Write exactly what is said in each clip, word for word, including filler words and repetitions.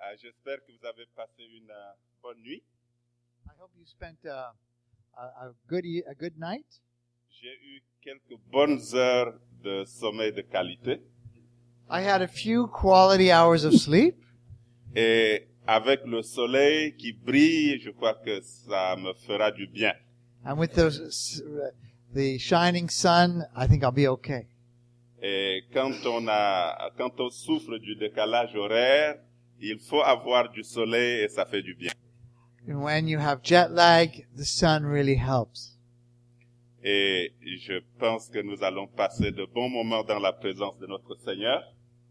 Uh, j'espère que vous avez passé une uh, bonne nuit. I hope you spent uh, a, a good e- a good night. J'ai eu quelques bonnes heures de sommeil de qualité. I had a few quality hours of sleep, Et avec le soleil qui brille, je crois que ça me fera du bien. and with the the shining sun, I think I'll be okay. Et quand on a, quand on souffre du décalage horaire, il faut avoir du soleil et ça fait du bien. And when you have jet lag, the sun really helps. Et je pense que nous allons passer de bons moments dans la présence de notre Seigneur.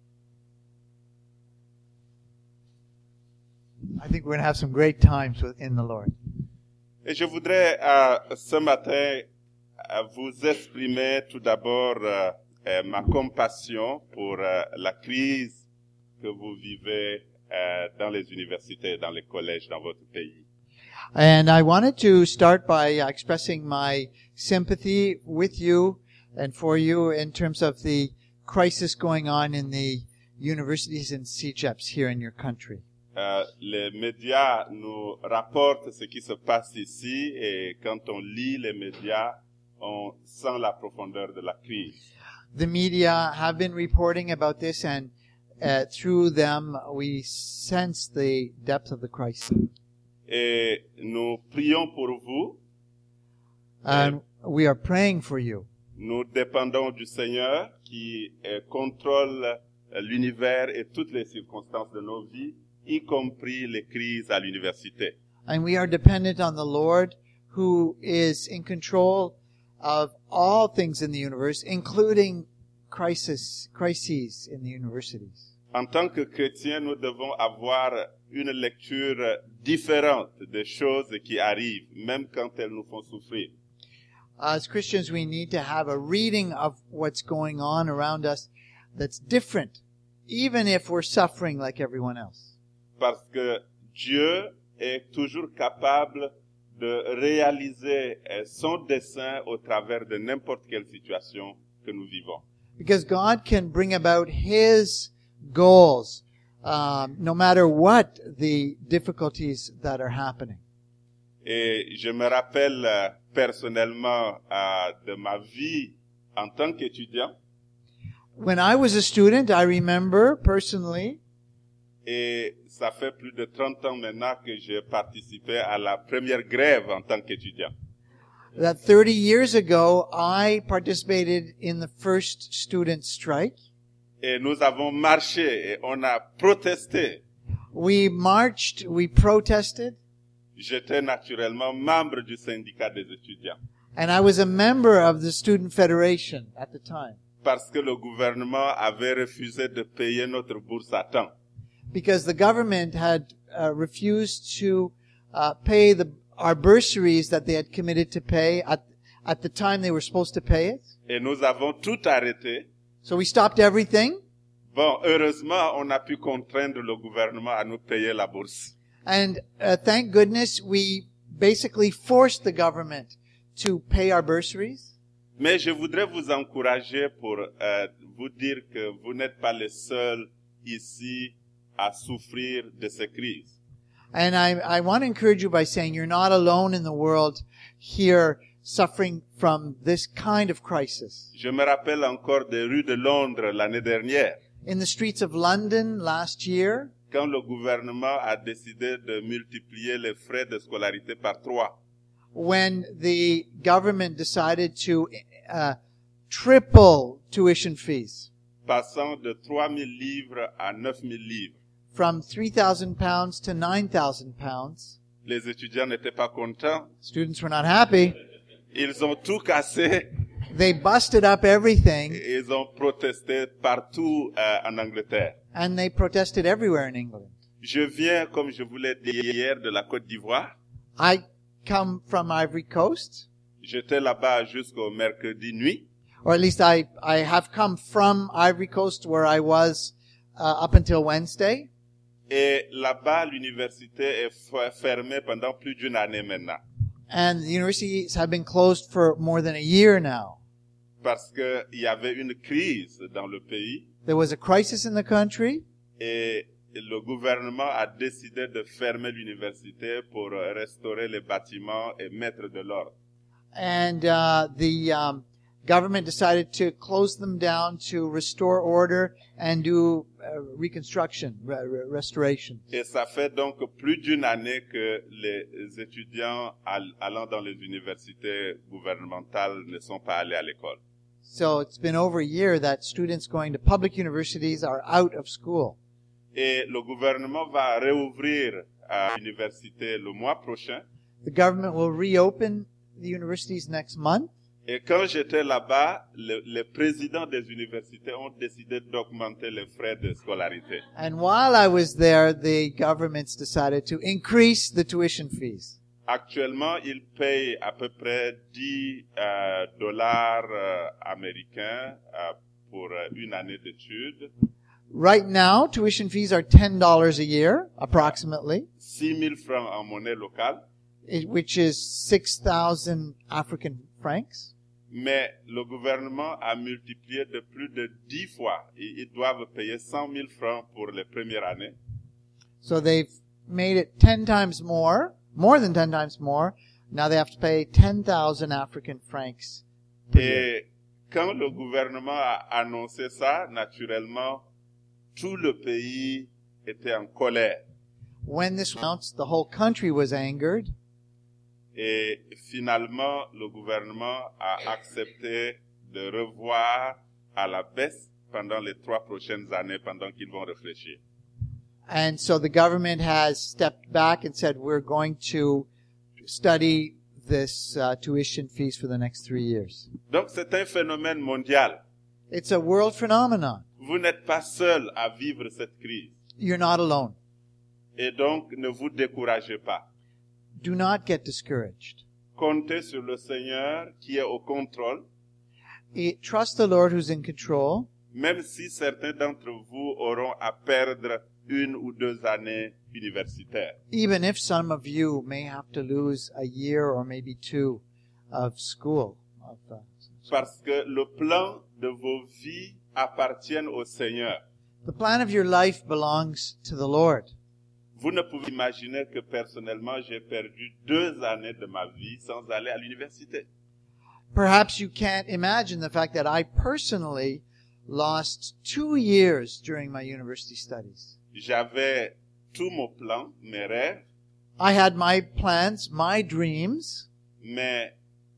I think we're going to have some great times with, in the Lord. Et je voudrais euh, ce matin euh, vous exprimer tout d'abord euh, euh, ma compassion pour euh, la crise que vous vivez euh, dans les universités et dans les collèges dans votre pays. And I wanted to start by expressing my sympathy with you and for you in terms of the crisis going on in the universities and C G E Ps here in your country. Euh, les médias nous rapportent ce qui se passe ici et quand on lit les médias, on sent la profondeur de la crise. The media have been reporting about this, and uh, through them we sense the depth of the crisis. Et nous prions pour vous. And we are praying for you. Nous dépendons du Seigneur qui euh, contrôle euh, l'univers et toutes les circonstances de nos vies, y compris les crises à l'université. And we are dependent on the Lord, who is in control of all things in the universe, including crisis, crises in the universities. En tant que chrétiens, nous devons avoir une lecture différente des choses qui arrivent, même quand elles nous font souffrir. As Christians, we need to have a reading of what's going on around us that's different, even if we're suffering like everyone else. Parce que Dieu est toujours capable de réaliser euh, son dessein au travers de n'importe quelle situation que nous vivons. Because God can bring about His goals, um, no matter what the difficulties that are happening. Et je me rappelle euh, personnellement euh, de ma vie en tant qu'étudiant. When I was a student, I remember personally, Et ça fait plus de trente ans maintenant que j'ai participé à la première grève en tant qu'étudiant. that thirty years ago, I participated in the first student strike. Et nous avons marché et on a protesté. We marched, we protested, J'étais naturellement membre du syndicat des étudiants and I was a member of the Student Federation at the time. parce que le gouvernement avait refusé de payer notre bourse à temps. Because the government had uh, refused to uh, pay the our bursaries that they had committed to pay at at the time they were supposed to pay it. Et nous avons tout arrêté. So we stopped everything, Bon, heureusement, on a pu contraindre le gouvernement à nous payer la bourse. and uh, thank goodness we basically forced the government to pay our bursaries. Mais je voudrais vous encourager pour euh, vous dire que vous n'êtes pas les seuls ici à souffrir de ces crises. And I, I want to encourage you by saying you're not alone in the world here suffering from this kind of crisis. Je me rappelle encore des rues de Londres l'année dernière, In the streets of London last year, quand le gouvernement a décidé de multiplier les frais de scolarité par trois. when the government decided to uh, triple tuition fees Passant de trois mille livres à neuf mille livres. from three thousand pounds to nine thousand pounds. Les étudiants n'étaient pas contents. Students were not happy. Ils ont tout cassé. They busted up everything, Et ils ont protesté partout euh, en Angleterre. and they protested everywhere in England. Je viens, comme je vous l'ai dit hier, de la Côte d'Ivoire. I come from Ivory Coast, J'étais là-bas jusqu'au mercredi nuit. or at least I, I have come from Ivory Coast where I was uh, up until Wednesday. Et là-bas, l'université est f- fermée pendant plus d'une année maintenant. And the universities have been closed for more than a year now. Parce qu'il y avait une crise dans le pays. There was a crisis in the country, Et le gouvernement a décidé de fermer l'université pour euh, restaurer les bâtiments et mettre de l'ordre. And uh, the um, government decided to close them down to restore order and do uh, reconstruction, re- re- restoration. Et ça fait donc plus d'une année que les étudiants all- allant dans les universités gouvernementales ne sont pas allés à l'école. So it's been over a year that students going to public universities are out of school. Et le gouvernement va réouvrir à l'université le mois prochain. The government will reopen the universities next month. Et quand j'étais là-bas, le- les présidents des universités ont décidé d'augmenter les frais de scolarité. And while I was there, the governments decided to increase the tuition fees. Actuellement, ils payent à peu près dix euh, dollars euh, américains euh, pour euh, une année d'études, Right now, tuition fees are ten dollars a year, approximately, six mille francs en monnaie locale. i- which is six thousand African francs. Mais le gouvernement a multiplié de plus de dix fois. Ils, ils doivent payer cent mille francs pour les premières années. So they've made it ten times more, more than ten times more. Now they have to pay ten thousand African francs per year. Et quand le gouvernement a annoncé ça, naturellement, tout le pays était en colère. When this was announced, the whole country was angered. Et finalement, le gouvernement a accepté de revoir à la baisse pendant les trois prochaines années, pendant qu'ils vont réfléchir. And so the government has stepped back and said, we're going to study this uh, tuition fees for the next three years. Donc c'est un phénomène mondial. It's a world phenomenon. Vous n'êtes pas seul à vivre cette crise. You're not alone. Et donc, ne vous découragez pas. Do not get discouraged. Comptez sur le Seigneur qui est au contrôle, It- Trust the Lord who's in control, même si certains d'entre vous auront à perdre une ou deux années universitaires. even if some of you may have to lose a year or maybe two of school. Of, uh, Parce que le plan de vos vies appartient au Seigneur. the plan of your life belongs to the Lord. Vous ne pouvez imaginer que personnellement, j'ai perdu deux années de ma vie sans aller à l'université. Perhaps you can't imagine the fact that I personally lost two years during my university studies. J'avais tout mon plan, mes rêves, I had my plans, my dreams, mais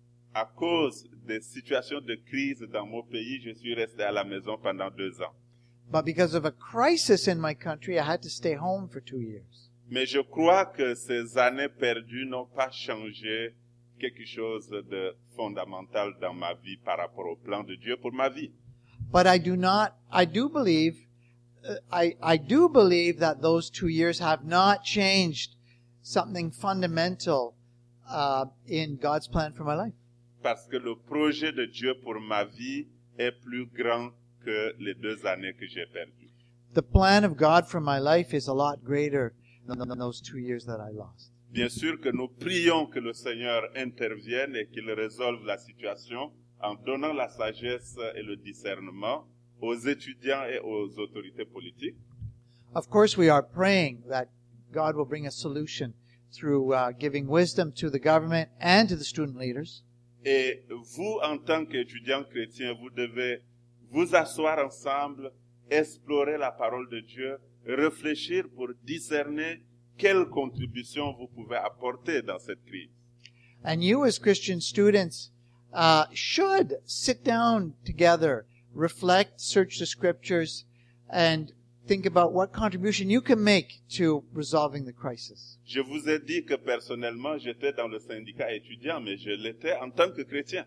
à cause des situations de crise dans mon pays, je suis resté à la maison pendant deux ans. but because of a crisis in my country, I had to stay home for two years. Mais je crois que ces années perdues n'ont pas changé quelque chose de fondamental dans ma vie par rapport au plan de Dieu pour ma vie. But I do not, I do believe, uh, I, I do believe that those two years have not changed something fundamental uh, in God's plan for my life. Parce que le projet de Dieu pour ma vie est plus grand que les deux années que j'ai perdues. The plan of God for my life is a lot greater than, than those two years that I lost. Bien sûr que nous prions que le Seigneur intervienne et qu'il résolve la situation en donnant la sagesse et le discernement aux étudiants et aux autorités politiques. Of course, we are praying that God will bring a solution through uh, giving wisdom to the government and to the student leaders. Et vous, en tant qu'étudiants chrétiens, vous devez vous asseoir ensemble, explorer la parole de Dieu, réfléchir pour discerner quelle contribution vous pouvez apporter dans cette crise. And you as Christian students uh, should sit down together, reflect, search the scriptures, and think about what contribution you can make to resolving the crisis. Je vous ai dit que personnellement, j'étais dans le syndicat étudiant, mais je l'étais en tant que chrétien.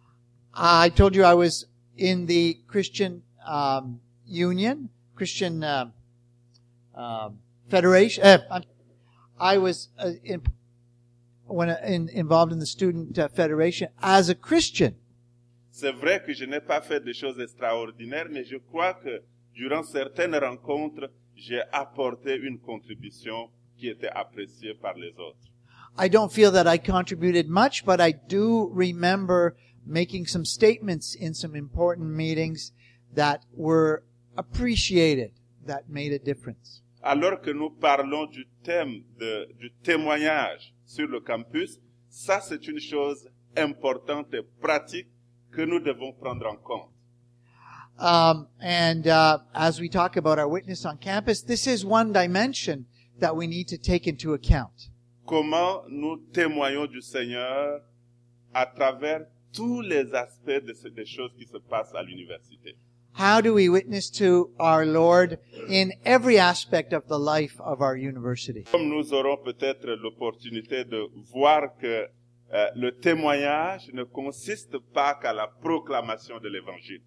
I told you I was in the Christian um, Union, Christian uh, um Federation. Uh, I'm- I was uh, in, when uh, in, involved in the Student uh, Federation as a Christian. C'est vrai que je n'ai pas fait de choses extraordinaires, mais je crois que durant certaines rencontres, j'ai apporté une contribution qui était appréciée par les autres. I don't feel that I contributed much, but I do remember making some statements in some important meetings that were appreciated, that made a difference. alors que nous parlons du thème de, du témoignage sur le campus, ça c'est une chose importante et pratique que nous devons prendre en compte. Um, and uh, as we talk about our witness on campus, this is one dimension that we need to take into account. Comment nous témoignons du Seigneur à travers tous les aspects de ce, des choses qui se passent à l'université. How do we witness to our Lord in every aspect of the life of our university? Comme nous aurons peut-être l'opportunité de voir que euh, le témoignage ne consiste pas qu'à la proclamation de l'Évangile.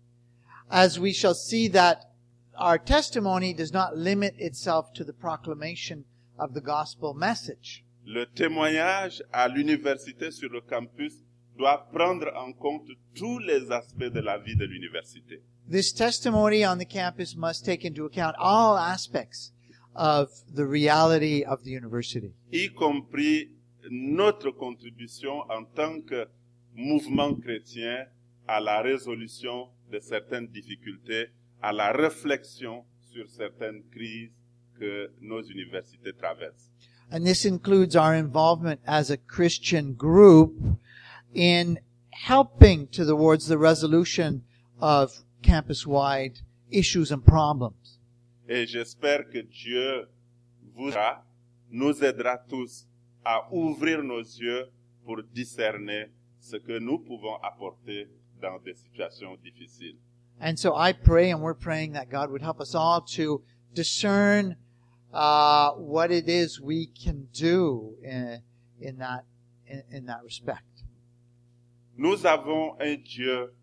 As we shall see that our testimony does not limit itself to the proclamation of the gospel message. Le témoignage à l'université sur le campus doit prendre en compte tous les aspects de la vie de l'université. This testimony on the campus must take into account all aspects of the reality of the university, Y compris notre contribution en tant que mouvement chrétien à la résolution de certaines difficultés, à la réflexion sur certaines crises que nos universités traversent. and this includes our involvement as a Christian group in helping towards the resolution of campus-wide issues and problems. Et j'espère que Dieu vous aidera, nous aidera tous à ouvrir nos yeux pour discerner ce que nous pouvons apporter dans des situations difficiles. And so I pray, and we're praying that God would help us all to discern uh, what it is we can do in, in that in, in that respect. Nous avons un Dieu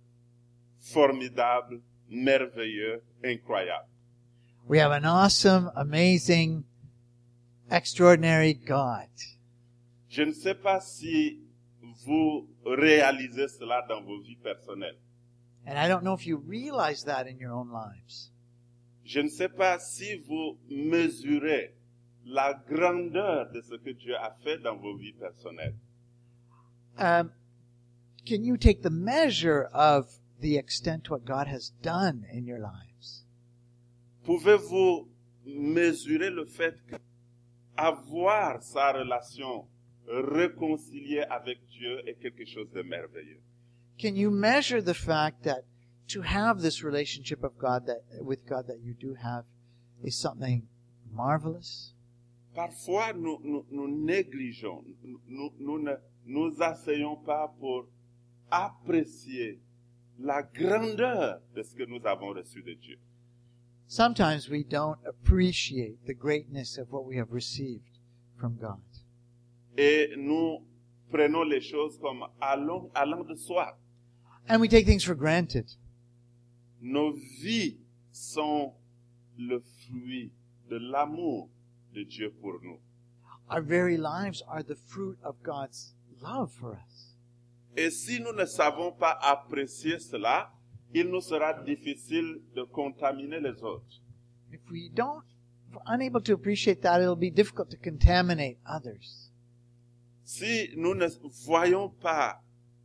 formidable, merveilleux, incroyable. We have an awesome, amazing, extraordinary God. Je ne sais pas si vous réalisez cela dans vos vies personnelles. And I don't know if you realize that in your own lives. Je ne sais pas si vous mesurez la grandeur de ce que Dieu a fait dans vos vies personnelles. Um, can you take the measure of the extent to what God has done in your lives? Pouvez-vous mesurer le fait que avoir sa relation réconciliée avec Dieu est quelque chose de merveilleux? Can you measure the fact that to have this relationship of God that with God that you do have is something marvelous? Parfois, nous, nous, nous négligeons, nous, nous ne nous asseyons pas pour apprécier la grandeur de ce que nous avons reçu de Dieu. Sometimes we don't appreciate the greatness of what we have received from God. Et nous prenons les choses comme allant, allant de soi. And we take things for granted. Nos vies sont le fruit de l'amour de Dieu pour nous. Our very lives are the fruit of God's love for us. Et si nous ne savons pas apprécier cela, il nous sera difficile de contaminer les autres. If we don't, if we're unable to appreciate that, it'll be difficult to contaminate others. Si nous ne voyons pas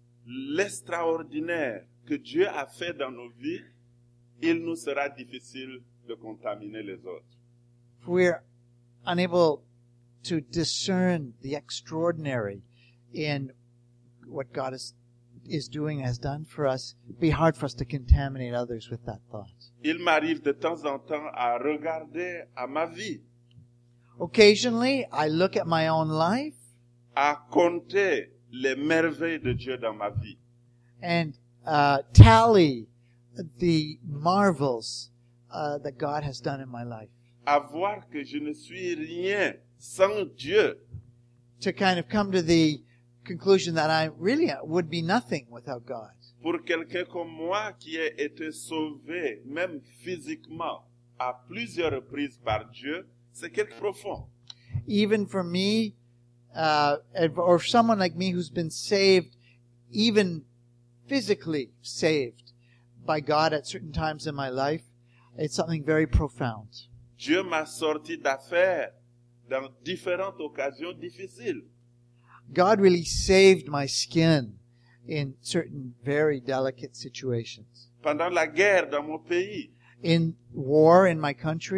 l'extraordinaire que Dieu a fait dans nos vies, il nous sera difficile de contaminer les autres. If we're unable to discern the extraordinary in what God is, is doing, has done for us, it'd be hard for us to contaminate others with that thought. Il m'arrive de temps en temps à regarder à ma vie, Occasionally, I look at my own life à compter les merveilles de Dieu dans ma vie. and uh, tally the marvels uh, that God has done in my life. À voir que je ne suis rien sans Dieu. To kind of come to the conclusion that I really would be nothing without God. Pour quelqu'un comme moi qui a été sauvé, même physiquement, à plusieurs reprises par Dieu, c'est quelque profond. Even for me, uh, or someone like me who's been saved, even physically saved by God at certain times in my life, it's something very profound. Dieu m'a sorti d'affaires dans différentes occasions difficiles. God really saved my skin in certain very delicate situations. Pendant la guerre dans mon pays, In war in my country,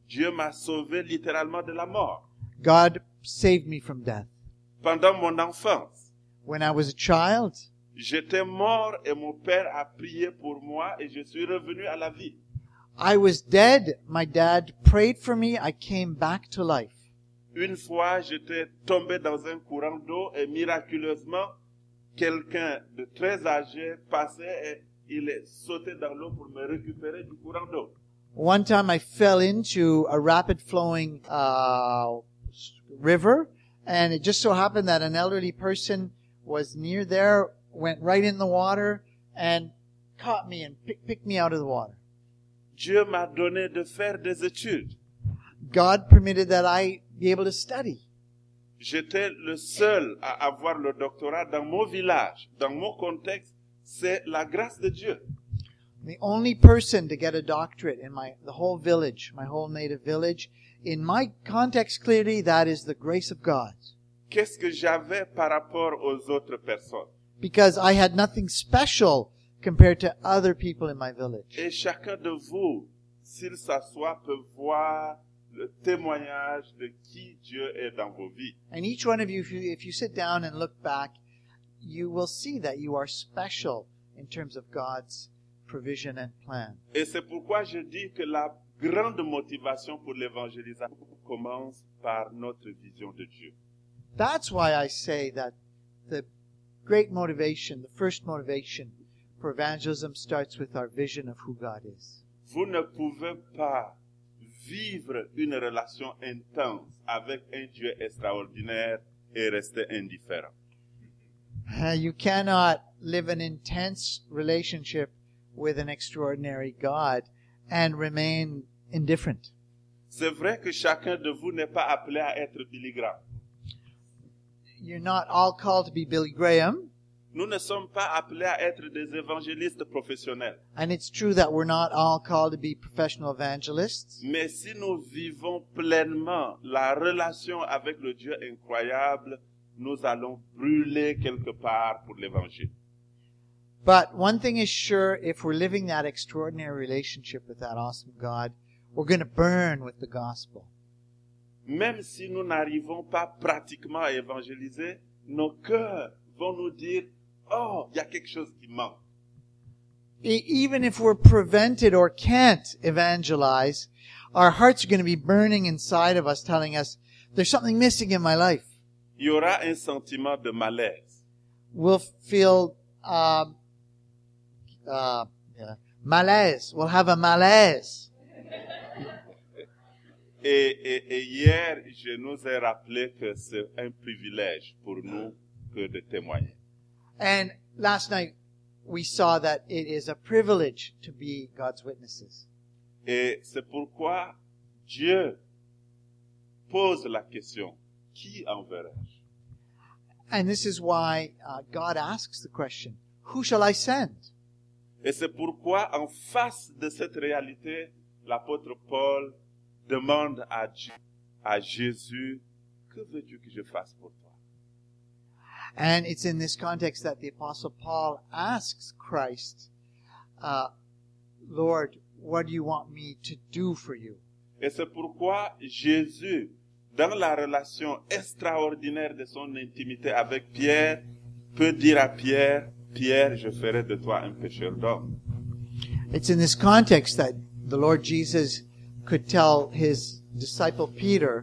Dieu m'a sauvé littéralement de la mort. God saved me from death. Pendant mon enfance, When I was a child, j'étais mort et mon père a prié pour moi et je suis revenu à la vie. I was dead. My dad prayed for me. I came back to life. Une fois, j'étais tombé dans un courant d'eau et miraculeusement, quelqu'un de très âgé passait et il est sauté dans l'eau pour me récupérer du courant d'eau. One time I fell into a rapid flowing uh, river, and it just so happened that an elderly person was near there, went right in the water, and caught me and pick, picked me out of the water. Dieu m'a donné de faire des études. God permitted that I be able to study. J'étais le seul à avoir le doctorat dans mon village, dans mon contexte. C'est la grâce de Dieu. The only person to get a doctorate in my the whole village, my whole native village. In my context, clearly, that is the grace of God. Qu'est-ce que j'avais par rapport aux autres personnes? Because I had nothing special compared to other people in my village. Et chacun de vous, s'il s'assoit, peut voir le témoignage de qui Dieu est dans vos vies. And each one of you, if you, if you sit down and look back, you will see that you are special in terms of God's provision and plan. Et c'est pourquoi je dis que la grande motivation pour l'évangélisation commence par notre vision de Dieu. That's why I say that the great motivation, the first motivation for evangelism starts with our vision of who God is. Vous ne pouvez pas vivre une relation intense avec un Dieu extraordinaire et rester indifférent. Uh, you cannot live an intense relationship with an extraordinary God and remain indifferent. C'est vrai que chacun de vous n'est pas appelé à être Billy Graham. You're not all called to be Billy Graham, Nous ne sommes pas appelés à être des évangélistes professionnels. and it's true that we're not all called to be professional evangelists. Mais si nous vivons pleinement la relation avec le Dieu incroyable, nous allons brûler quelque part pour l'évangile. But one thing is sure, if we're living that extraordinary relationship with that awesome God, we're going to burn with the gospel. Même si nous n'arrivons pas pratiquement à évangéliser, nos cœurs vont nous dire, oh, il y a quelque chose qui manque. E- Even if we're prevented or can't evangelize, our hearts are going to be burning inside of us, telling us, there's something missing in my life. Il y aura un sentiment de malaise. We'll feel um, uh, yeah, malaise. We'll have a malaise. Et, et, et hier, je nous ai rappelé que c'est un privilège pour nous que de témoigner. And last night, we saw that it is a privilege to be God's witnesses. Et c'est pourquoi Dieu pose la question, qui enverrai-je? And this is why uh, God asks the question, who shall I send? Et c'est pourquoi, en face de cette réalité, l'apôtre Paul demande à Dieu, à Jésus, que veux-tu que je fasse pour toi? And it's in this context that the Apostle Paul asks Christ, uh, Lord, what do you want me to do for you? Et c'est pourquoi Jésus, dans la relation extraordinaire de son intimité avec Pierre, peut dire à Pierre, Pierre, je ferai de toi un pêcheur d'hommes. It's in this context that the Lord Jesus could tell his disciple Peter,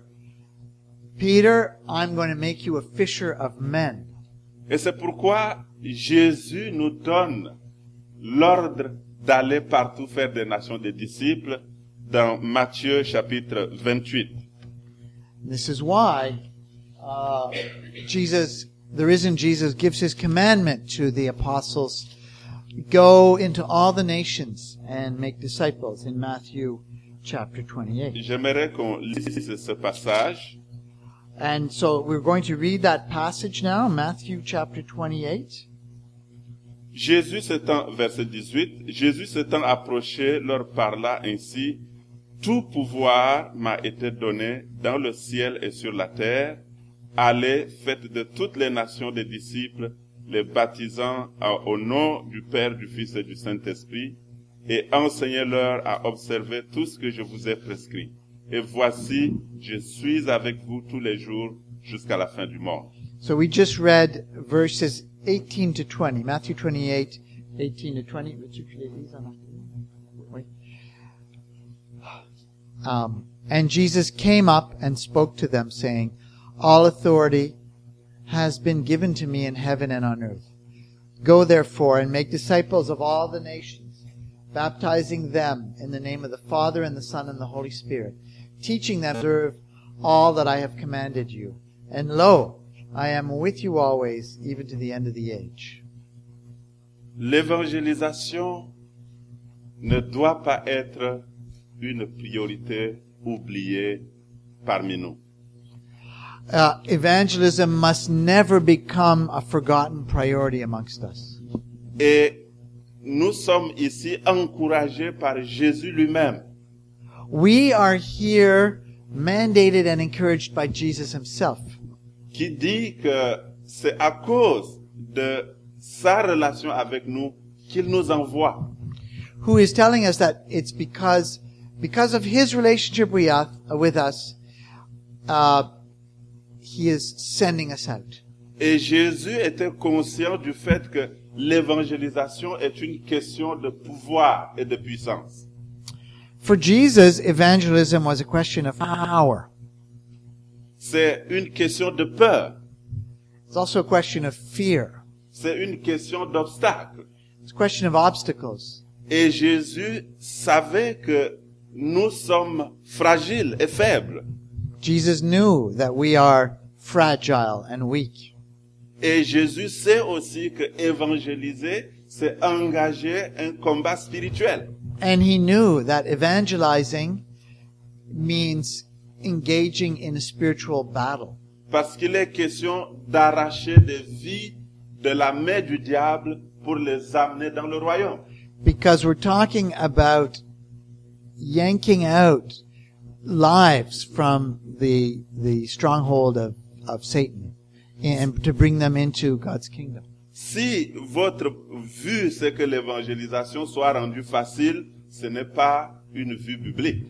Peter, I'm going to make you a fisher of men. Et c'est pourquoi Jésus nous donne l'ordre d'aller partout faire des nations des disciples dans Matthieu chapitre vingt-huit. This is why uh, Jesus, the risen Jesus, gives his commandment to the apostles, go into all the nations and make disciples in Matthew chapter twenty-eight. J'aimerais qu'on lise ce passage. And so we're going to read that passage now, Matthew chapter twenty-eight. Jésus s'étant, verset dix-huit, Jésus s'étant approché leur parla ainsi, tout pouvoir m'a été donné dans le ciel et sur la terre. Allez, faites de toutes les nations des disciples, les baptisant au nom du Père, du Fils et du Saint-Esprit, et enseignez-leur à observer tout ce que je vous ai prescrit. et voici, je suis avec vous tous les jours jusqu'à la fin du monde. So we just read verses eighteen to twenty, Matthew twenty-eight, eighteen to twenty. Um, and Jesus came up and spoke to them, saying, all authority has been given to me in heaven and on earth. Go therefore and make disciples of all the nations, baptizing them in the name of the Father and the Son and the Holy Spirit, teaching them to observe all that I have commanded you. And lo, I am with you always, even to the end of the age. L'évangélisation ne doit pas être une priorité oubliée parmi nous. Uh, evangelism must never become a forgotten priority amongst us. Et nous sommes ici encouragés par Jésus lui-même. We are here mandated and encouraged by Jesus himself, Qui dit que c'est à cause de sa relation avec nous qu'il nous envoie. who is telling us that it's because because of his relationship with us, with us uh, he is sending us out. Et Jésus était conscient du fait que l'évangélisation est une question de pouvoir et de puissance. For Jesus, evangelism was a question of power. C'est une question de peur. It's also a question of fear. C'est une question d'obstacle. It's a question of obstacles. Et Jésus savait que nous sommes fragiles et faibles. Jesus knew that we are fragile and weak. Et Jésus sait aussi que évangéliser, c'est engager un combat spirituel. And he knew that evangelizing means engaging in a spiritual battle. Parce qu'il est question d'arracher des vies de la main du diable pour les amener dans le royaume. Because we're talking about yanking out lives from the the stronghold of, of Satan and to bring them into God's kingdom. Si votre vue, c'est que l'évangélisation soit rendue facile, ce n'est pas une vue biblique.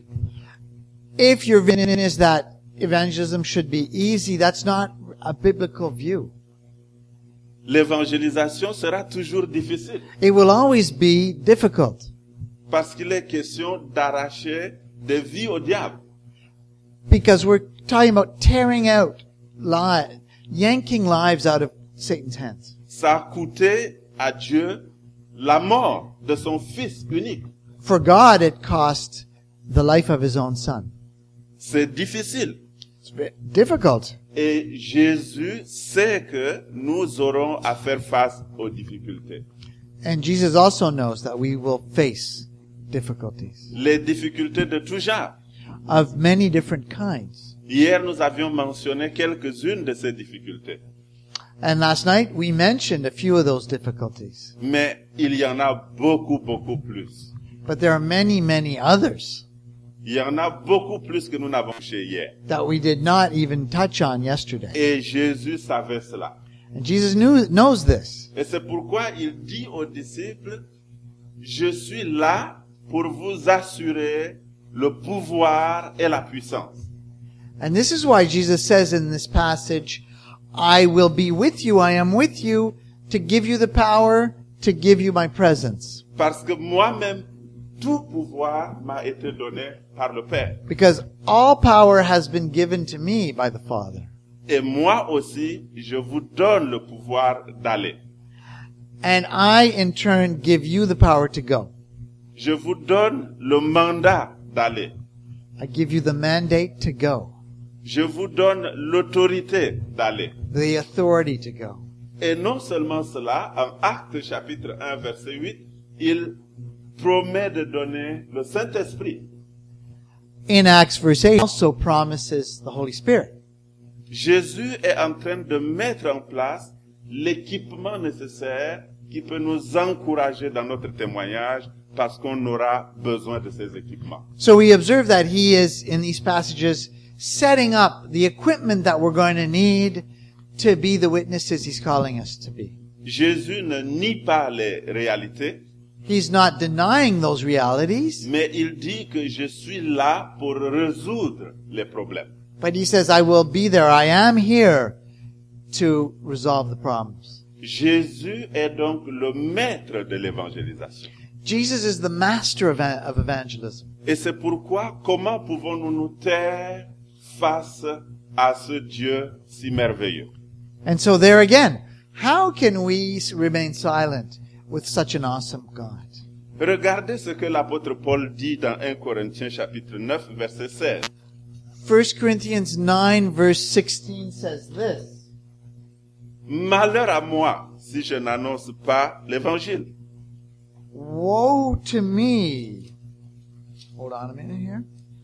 If your vision is that evangelism should be easy, that's not a biblical view. L'évangélisation sera toujours difficile It will always be difficult parce qu'il est question d'arracher des vies au diable. because we're talking about tearing out lives, yanking lives out of Satan's hands. Ça a coûté à Dieu la mort de son fils unique. For God, it cost the life of his own son. C'est difficile. It's very difficult. Et Jésus sait que nous aurons à faire face aux difficultés. And Jesus also knows that we will face difficulties Les difficultés de tout genre. of many different kinds. Hier, nous avions mentionné quelques-unes de ces difficultés. And last night we mentioned a few of those difficulties. Mais il y en a beaucoup, beaucoup plus. But there are many, many others Il y en a beaucoup plus que nous n'avons touché hier. that we did not even touch on yesterday. Et Jésus savait cela. And Jesus knew, knows this. Et c'est pourquoi il dit aux disciples, je suis là pour vous assurer le pouvoir et la puissance. And this is why Jesus says in this passage, I will be with you, I am with you to give you the power, to give you my presence. Parce que moi-même, tout pouvoir m'a été donné par le Père. Because all power has been given to me by the Father. Et moi aussi, je vous donne le pouvoir d'aller. And I, in turn, give you the power to go. Je vous donne le mandat d'aller. I give you the mandate to go, Je vous donne l'autorité d'aller. the authority to go. Et non seulement cela, en Actes chapitre un, verset huit, il promet de donner le Saint-Esprit. In Acts verse eight, also promises the Holy Spirit. Jésus est en train de mettre en place l'équipement nécessaire qui peut nous encourager dans notre témoignage parce qu'on aura besoin de ces équipements. So we observe that he is, in these passages, setting up the equipment that we're going to need to be the witnesses he's calling us to be. Jésus ne nie pas les réalités, He's not denying those realities, mais il dit que je suis là pour résoudre les problèmes. but he says, I will be there. I am here to resolve the problems. Jésus est donc le maître de l'évangélisation. Jesus is the master of, of evangelism. Et c'est pourquoi, comment pouvons-nous nous taire face à ce Dieu si merveilleux? And so there again, how can we remain silent with such an awesome God? Regardez ce que l'apôtre Paul dit dans un Corinthiens chapitre neuf, verset seize. First Corinthians nine verse sixteen says this. Malheur à moi si je n'annonce pas l'évangile. Woe to me. Hold on a minute here.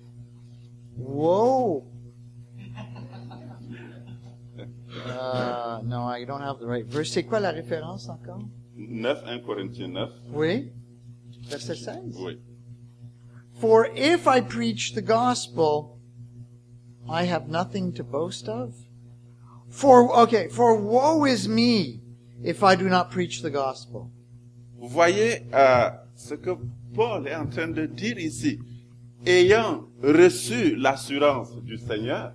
Woe. Uh, no, I don't have the right verse. C'est quoi la référence encore? neuf, un Corinthiens neuf. Oui. Verset seize. Oui. For if I preach the gospel, I have nothing to boast of. For, okay, for woe is me if I do not preach the gospel. Vous voyez euh, ce que Paul est en train de dire ici. Ayant reçu l'assurance du Seigneur,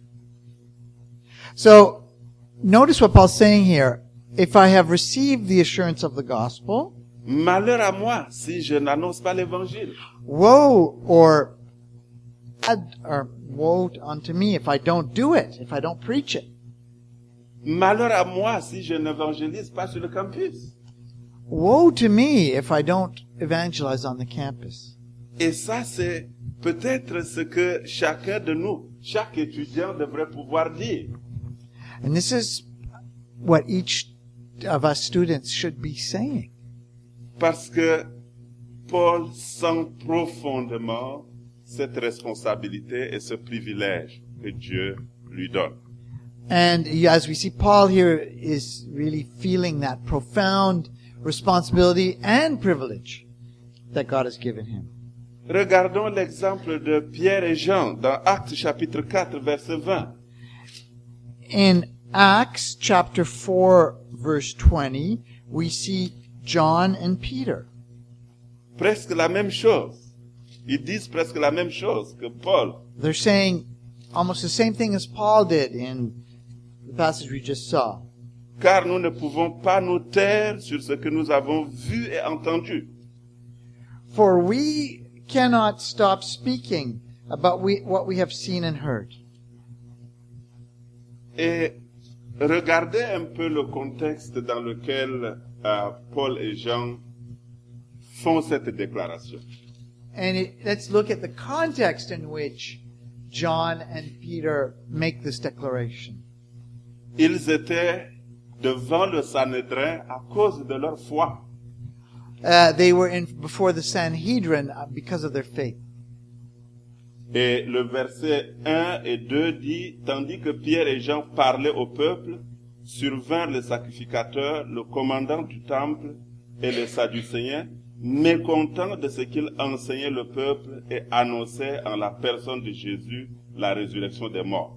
So, notice what Paul's saying here. If I have received the assurance of the gospel, malheur à moi si je n'annonce pas l'évangile. woe or, or woe unto me if I don't do it, if I don't preach it. Malheur à moi si je n'évangélise pas sur le campus. Woe to me if I don't evangelize on the campus. Et ça, c'est peut-être ce que chacun de nous, chaque étudiant devrait pouvoir dire. And this is what each of us students should be saying. Parce que Paul sent profondément cette responsabilité et ce privilège que Dieu lui donne. And as we see, Paul here is really feeling that profound responsibility and privilege that God has given him. Regardons l'exemple de Pierre et Jean dans Actes chapitre quatre, verset vingt. In Acts chapter four, verse twenty, we see John and Peter. Presque la même chose. Ils disent presque la même chose que Paul. They're saying almost the same thing as Paul did in the passage we just saw. Car nous ne pouvons pas nous taire sur ce que nous avons vu et entendu. For we cannot stop speaking about we, what we have seen and heard. Et regardez un peu le contexte dans lequel euh, Paul et Jean font cette déclaration. And it, let's look at the context in which John and Peter make this declaration. Ils étaient devant le Sanhédrin à cause de leur foi. Uh, they were in before the Sanhedrin uh, because of their faith. Et le verset un et deux dit, tandis que Pierre et Jean parlaient au peuple, survinrent les sacrificateurs, le commandant du temple et les Sadducéens, mécontents de ce qu'ils enseignaient le peuple et annonçaient en la personne de Jésus la résurrection des morts.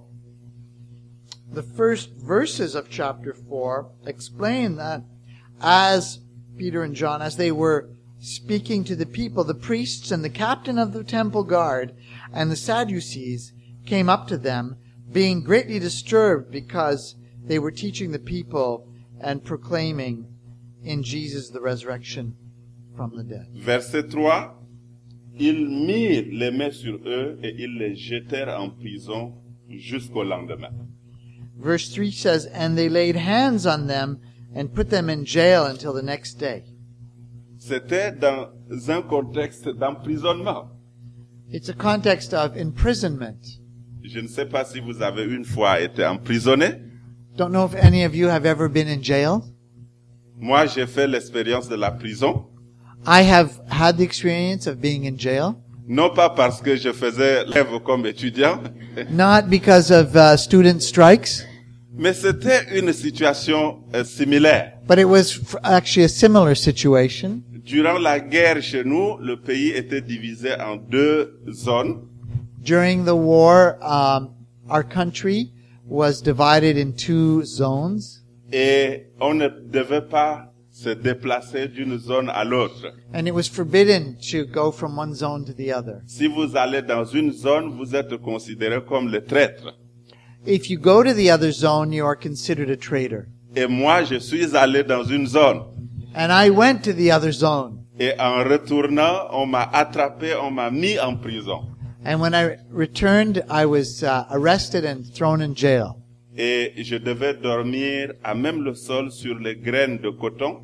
The first verses of chapter four explain that as Peter and John, as they were speaking to the people, the priests and the captain of the temple guard and the Sadducees came up to them, being greatly disturbed because they were teaching the people and proclaiming in Jesus the resurrection from the dead. Verset trois, ils mirent les mains sur eux et ils les jetèrent en prison jusqu'au lendemain. Verse three says, and they laid hands on them and put them in jail until the next day. C'était dans un contexte d'emprisonnement. It's a context of imprisonment. Je ne sais pas si vous avez une fois été emprisonné. Don't know if any of you have ever been in jail. Moi, j'ai fait l'expérience de la prison. I have had the experience of being in jail. Non pas parce que je faisais l'œuvre comme étudiant, Not because of uh, student strikes, mais c'était une situation euh, similaire. but it was f- actually a similar situation. Durant la guerre chez nous, le pays était divisé en deux zones. During the war, um, our country was divided in two zones, Et on ne devait pas se déplacer d'une zone à l'autre. And it was forbidden to go from one zone to the other. Si vous allez dans une zone, vous êtes considéré comme le traître. If you go to the other zone, you are considered a traitor. Et moi, je suis allé dans une zone. And I went to the other zone. Et en retournant, on m'a attrapé, on m'a mis en prison. And when I returned, I was uh, arrested and thrown in jail. Et je devais dormir à même le sol sur les graines de coton.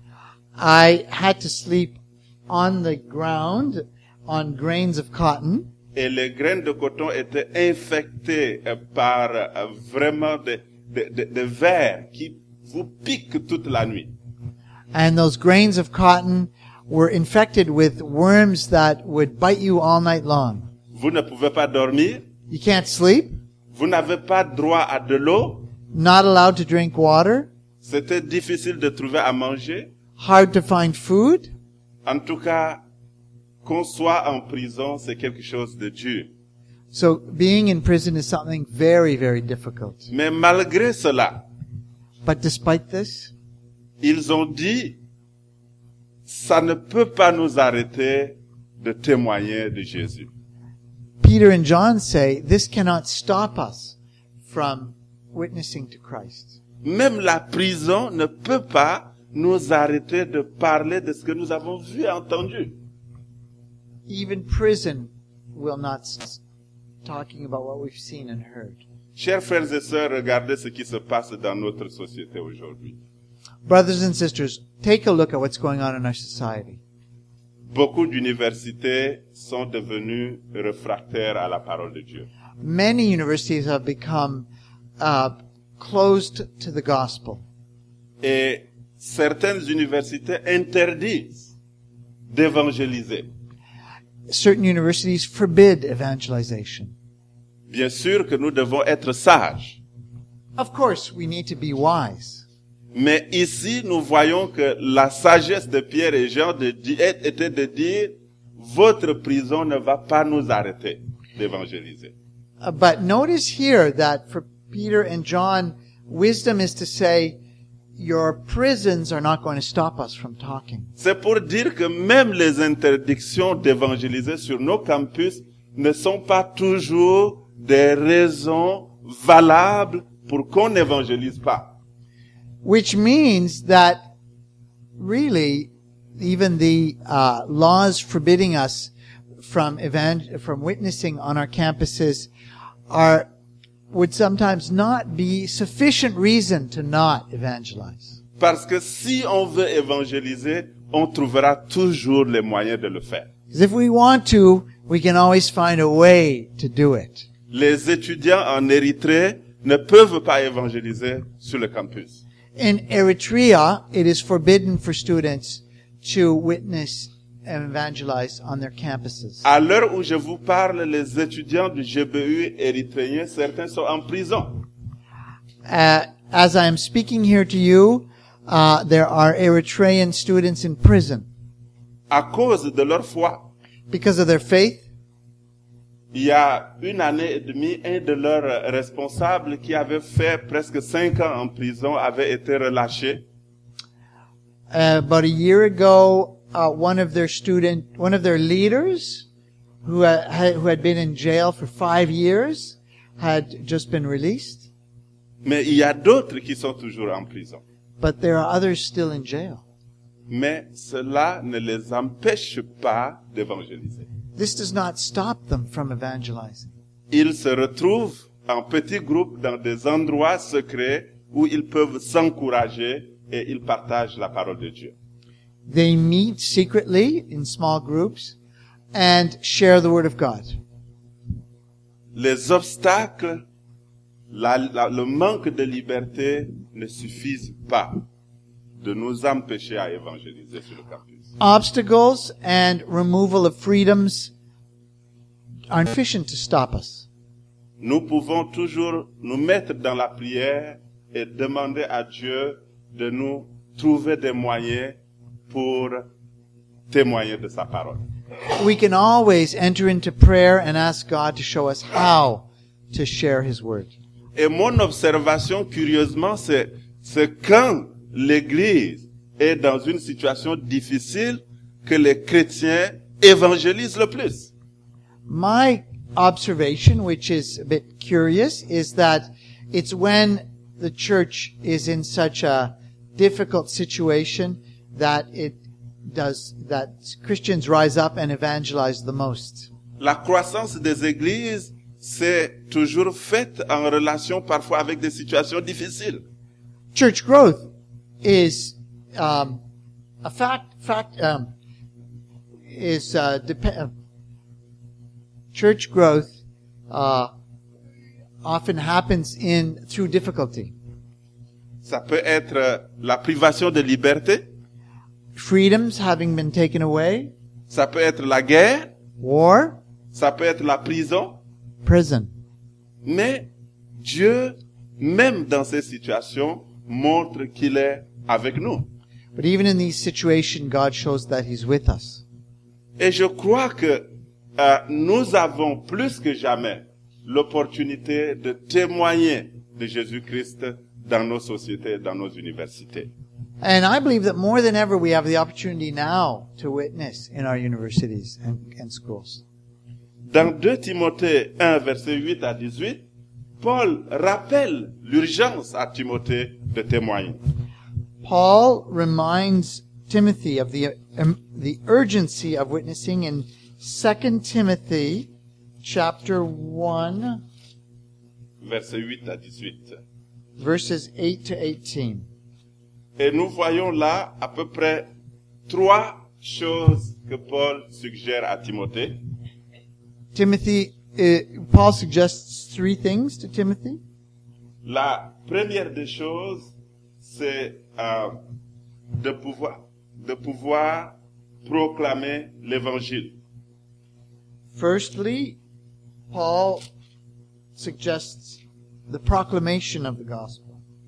I had to sleep on the ground on grains of cotton. Et les graines de coton étaient infectées euh, par euh, vraiment des, des, des, des vers qui vous piquent toute la nuit. And those grains of cotton were infected with worms that would bite you all night long. Vous ne pouvez pas dormir. You can't sleep, Vous n'avez pas droit à de l'eau. not allowed to drink water, C'était difficile de trouver à manger. hard to find food. En tout cas, qu'on soit en prison, c'est quelque chose de dur. So being in prison is something very, very difficult. Mais malgré cela, But despite this, ils ont dit, ça ne peut pas nous arrêter de témoigner de Jésus. Peter and John say this cannot stop us from witnessing to Christ. Même la prison ne peut pas nous arrêter de parler de ce que nous avons vu et entendu. Even prison will not stop talking about what we've seen and heard. Chers frères et sœurs, regardez ce qui se passe dans notre société aujourd'hui. Brothers and sisters, take a look at what's going on in our society. Beaucoup d'universités sont devenues réfractaires à la parole de Dieu. Many universities have become uh, closed to the gospel. Et certaines universités interdisent d'évangéliser. Certain universities forbid evangelization. Bien sûr que nous devons être sages. Of course, we need to be wise. Mais ici, nous voyons que la sagesse de Pierre et Jean de di- était de dire, votre prison ne va pas nous arrêter d'évangéliser. Uh, but notice here that for Peter and John, wisdom is to say, your prisons are not going to stop us from talking. C'est pour dire que même les interdictions d'évangéliser sur nos campus ne sont pas toujours des raisons valables pour qu'on n'évangélise pas. Which means that really, even the uh, laws forbidding us from evan- from witnessing on our campuses are would sometimes not be sufficient reason to not evangelize. Parce que si on veut évangéliser, on trouvera toujours les moyens de le faire. Because if we want to, we can always find a way to do it. Les étudiants en Érythrée ne peuvent pas évangéliser sur le campus. In Eritrea, it is forbidden for students to witness and evangelize on their campuses. À l'heure où je vous parle, les étudiants du G B U érythréen, certains sont en prison. Uh, as I am speaking here to you, uh, there are Eritrean students in prison À cause de leur foi. because of their faith. Il y a une année et demie, un de leurs responsables qui avait fait presque cinq ans en prison avait été relâché. Uh, about a year ago, uh, one of their student, one of their leaders, who uh, had, who had been in jail for five years, had just been released. Mais il y a d'autres qui sont toujours en prison. But there are others still in jail. Mais cela ne les empêche pas d'évangéliser. This does not stop them from evangelizing. Ils se retrouvent en petits groupes dans des endroits secrets où ils peuvent s'encourager et ils partagent la parole de Dieu. They meet secretly in small groups and share the word of God. Les obstacles, la, la, le manque de liberté ne suffisent pas de nous empêcher à évangéliser sur le campus. Obstacles and removal of freedoms are sufficient to stop us. Nous pouvons toujours nous mettre dans la prière et demander à Dieu de nous trouver des moyens pour témoigner de sa parole. We can always enter into prayer and ask God to show us how to share His word. Et mon observation, curieusement, c'est, c'est quand l'Église est dans une situation difficile que les chrétiens évangélisent le plus. My observation, which is a bit curious, is that it's when the church is in such a difficult situation that it does, that Christians rise up and evangelize the most. La croissance des églises, c'est toujours faite en relation parfois avec des situations difficiles. Church growth is um, a fact. Fact um, is uh, dep- uh, church growth uh, often happens in through difficulty. Ça peut être la privation de liberté, Freedoms having been taken away, ça peut être la guerre, war, ça peut être la prison, prison. mais Dieu, même dans ces situations, montre qu'il est avec nous. But even in these situations, God shows that He's with us. Et je crois que euh, nous avons plus que jamais l'opportunité de témoigner de Jésus-Christ dans nos sociétés, dans nos universités. And I believe that more than ever we have the opportunity now to witness in our universities and, and schools. Dans deux Timothée un, verset huit à dix-huit, Paul rappelle l'urgence à Timothée de témoigner. Paul reminds Timothy of the um, the urgency of witnessing in Second Timothy chapter one, Verset huit à dix-huit. verses eight to eighteen. Et nous voyons là à peu près trois choses que Paul suggère à Timothée. Timothy, uh, Paul suggests three things to Timothy. La première des choses, c'est euh, de pouvoir, de pouvoir proclamer l'évangile. Firstly, Paul suggests the proclamation of the gospel.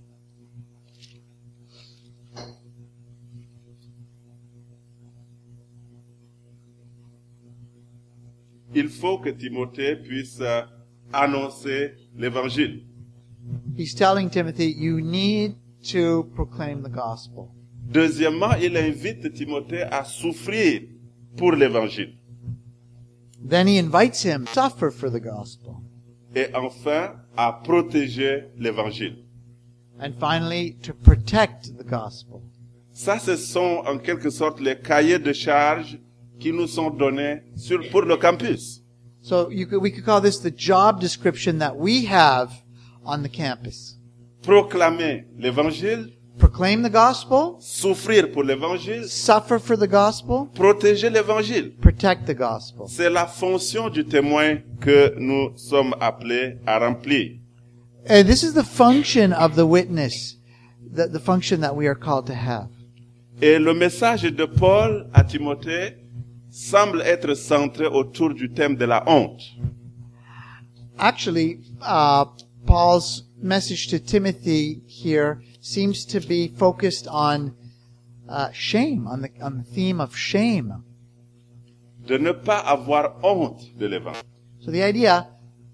Il faut que Timothée puisse euh, annoncer l'évangile. He's telling Timothy, you need to proclaim the gospel. Deuxièmement, il invite Timothée à souffrir pour l'évangile. Then he invites him to suffer for the gospel. Et enfin, à protéger l'évangile. And finally, to protect the gospel. Ça, ce sont en quelque sorte les cahiers de charges qui nous sont donnés sur, pour le campus. So you could, we could call this the job description that we have on the campus. Proclamer l'évangile, Proclaim the gospel, souffrir pour l'évangile, suffer for the gospel, protéger l'évangile. protect the gospel. C'est la fonction du témoin que nous sommes appelés à remplir. And this is the function of the witness, the, the function that we are called to have. Et le message de Paul à Timothée semble être centré autour du thème de la honte. Actually, uh, Paul's message to Timothy here seems to be focused on uh, shame, on the on the theme of shame. De ne pas avoir honte de l'évangile. So the idea,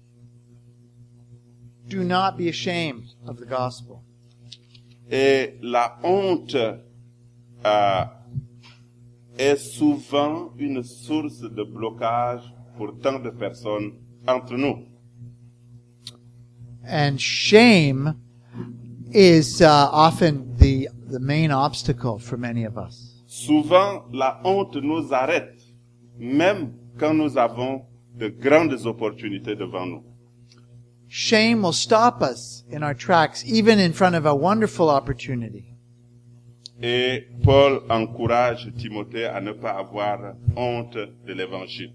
do not be ashamed of the gospel. Et la honte euh, est souvent une source de blocage pour tant de personnes entre nous. And shame is uh, often the the main obstacle for many of us. Souvent, la honte nous arrête, même quand nous avons de grandes opportunités devant nous. Shame will stop us in our tracks, even in front of a wonderful opportunity. Et Paul encourage Timothée à ne pas avoir honte de l'évangile.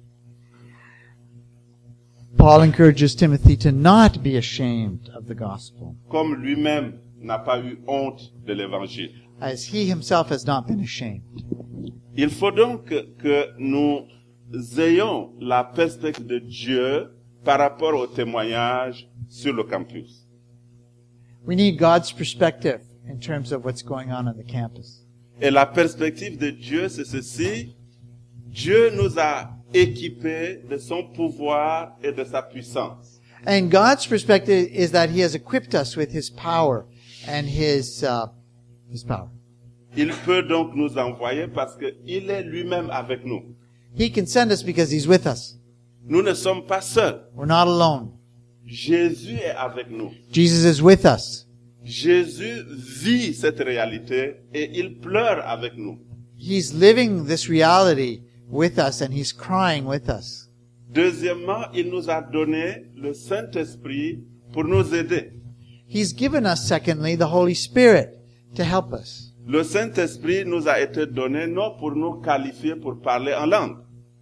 Paul encourages Timothy to not be ashamed of the gospel, Comme lui-même n'a pas eu honte de l'évangile. as he himself has not been ashamed. Il faut donc que, que nous ayons la perspective de Dieu par rapport au témoignage sur le campus. We need God's perspective in terms of what's going on on the campus. Et la perspective de Dieu, c'est ceci. Dieu nous a équipés de son pouvoir et de sa puissance. And God's perspective is that He has equipped us with His power and His uh, His power. Il peut donc nous envoyer parce qu'il est lui-même avec nous. He can send us because He's with us. Nous ne sommes pas seuls. We're not alone. Jésus est avec nous. Jesus is with us. Jésus vit cette réalité et il pleure avec nous. He's living this reality with us and He's crying with us. Deuxièmement, il nous a donné le Saint-Esprit pour nous aider. He's given us, secondly, the Holy Spirit to help us. Le Saint-Esprit nous a été donné non pour nous qualifier pour parler en langue,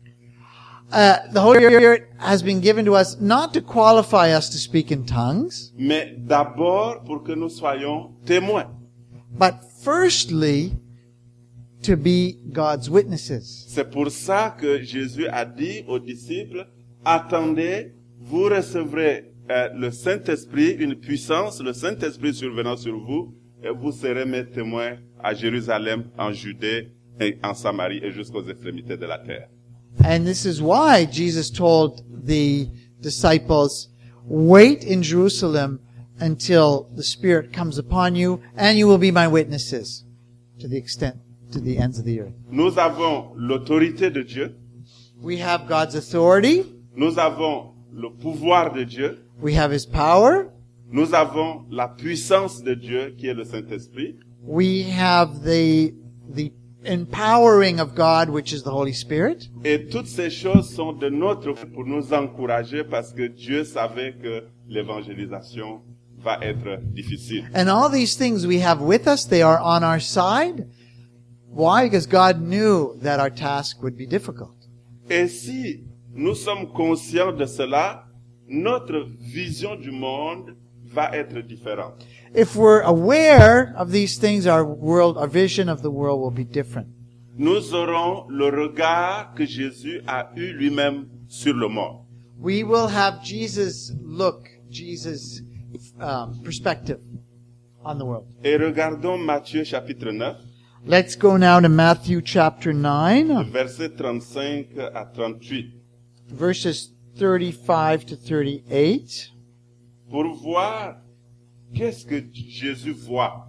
Uh, the Holy Spirit has been given to us not to qualify us to speak in tongues, mais d'abord pour que nous soyons témoins. but firstly, to be God's witnesses. C'est pour ça que Jésus a dit aux disciples, attendez, vous recevrez euh, le Saint-Esprit, une puissance, le Saint-Esprit survenant sur vous, et vous serez mes témoins à Jérusalem, en Judée, et en Samarie et jusqu'aux extrémités de la terre. And this is why Jesus told the disciples, wait in Jerusalem until the Spirit comes upon you, and you will be my witnesses to the extent, to the ends of the earth. Nous avons l'autorité de Dieu, We have God's authority. nous avons le pouvoir de Dieu, We have His power. nous avons la puissance de Dieu qui est le Saint-Esprit, We have the, the empowering of God, which is the Holy Spirit. et toutes ces choses sont de notre pour nous encourager parce que Dieu savait que l'évangélisation va être difficile. And all these things we have with us, they are on our side. Why? Because God knew that our task would be difficult. Et si nous sommes conscients de cela, notre vision du monde va être différente. If we're aware of these things, our world, our vision of the world will be different. Nous aurons le regard que Jésus a eu lui-même sur le monde. We will have Jesus' look, Jesus' um, perspective on the world. Et regardons Matthieu chapitre neuf, Let's go now to Matthew chapter nine, versets trente-cinq à trente-huit, verses thirty-five to thirty-eight. pour voir qu'est-ce que Jésus voit.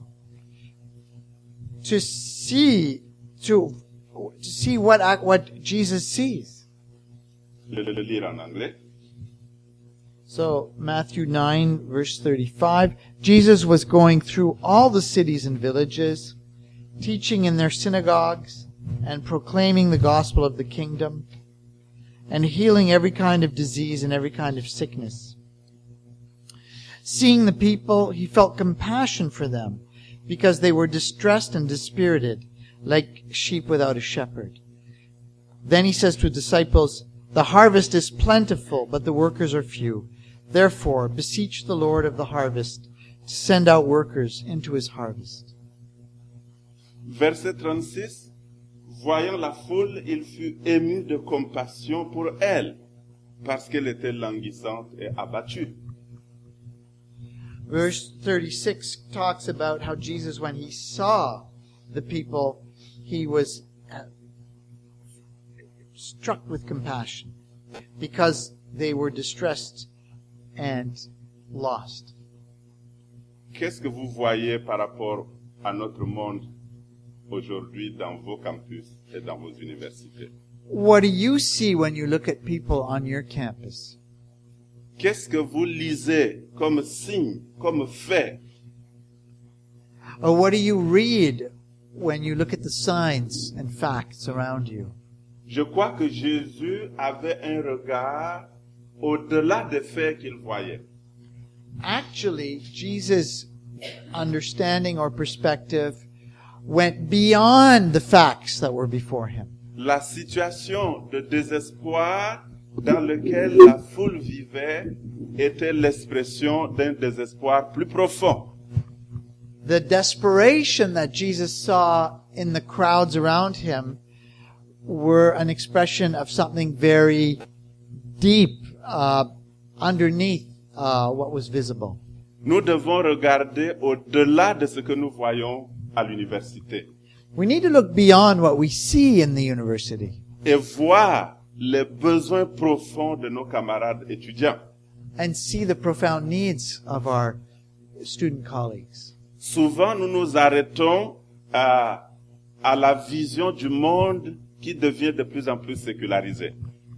To see, to, to see what, ac- what Jesus sees. Je vais le lire en anglais. So, Matthew nine, verse thirty-five. Jesus was going through all the cities and villages, teaching in their synagogues, and proclaiming the gospel of the kingdom, and healing every kind of disease and every kind of sickness. Seeing the people, he felt compassion for them, because they were distressed and dispirited, like sheep without a shepherd. Then he says to his disciples, the harvest is plentiful, but the workers are few. Therefore, beseech the Lord of the harvest to send out workers into his harvest. Verset trente-six. Voyant la foule, il fut ému de compassion pour elle, parce qu'elle était languissante et abattue. Verse thirty-six talks about how Jesus, when he saw the people, he was uh, struck with compassion because they were distressed and lost. Qu'est-ce que vous voyez par rapport à notre monde aujourd'hui dans vos campus et dans vos universités? What do you see when you look at people on your campus? Qu'est-ce que vous lisez comme signe, comme fait? Or what do you read when you look at the signs and facts around you? Je crois que Jésus avait un regard au-delà des faits qu'il voyait. Actually, Jesus' understanding or perspective went beyond the facts that were before him. La situation de désespoir dans lequel la foule vivait était l'expression d'un désespoir plus profond. The desperation that Jesus saw in the crowds around him were an expression of something very deep uh, underneath uh, what was visible. Nous devons regarder au-delà de ce que nous voyons à l'université We need to look beyond what we see in the university et voir les besoins profonds de nos camarades étudiants. and see the profound needs of our student colleagues. Souvent, nous nous arrêtons à à la vision du monde qui devient de plus en plus sécularisé.